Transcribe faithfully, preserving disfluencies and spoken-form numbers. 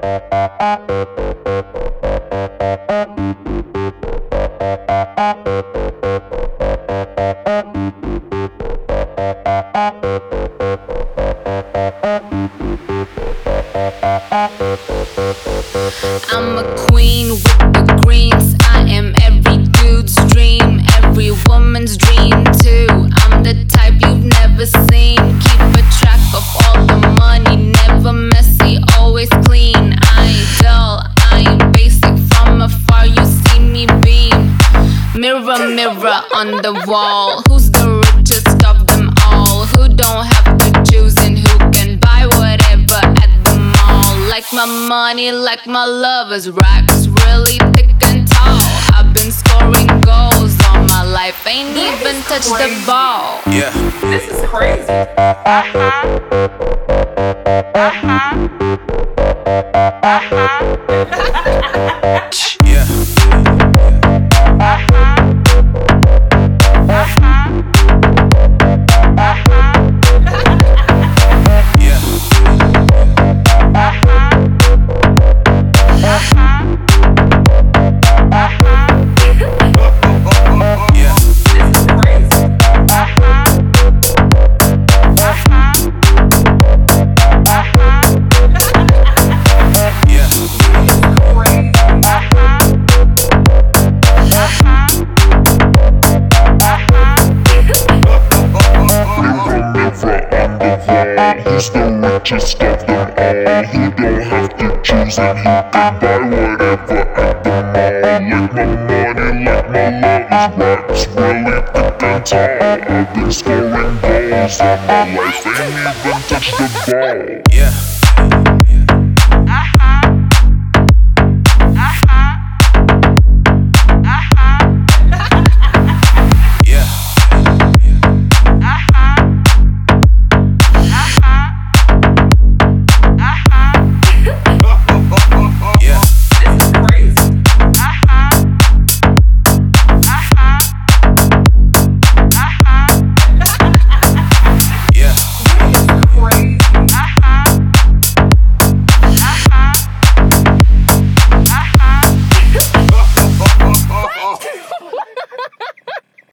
I'm a queen with the greens. I am every dude's dream, every woman's dream too. I'm the type you've never seen. Keep a track of all the money, never messy, always clean. I ain't dull, I ain't basic. From afar you see me beam. Mirror, mirror on the wall, who's the richest of them all? Who don't have to choose and who can buy whatever at the mall? Like my money, like my lovers, racks really thick and tall. I've been scoring goals all my life, ain't This even is touched crazy. the ball. Yeah. This is crazy. Uh-huh. Uh-huh. Uh-huh. Yeah. Who's the richest of them all? Who don't have to choose and who can buy whatever at the mall? Like my money, like my love is racks really thick and tall. I've been scoring goals all my life, ain't even touched the ball. Yeah.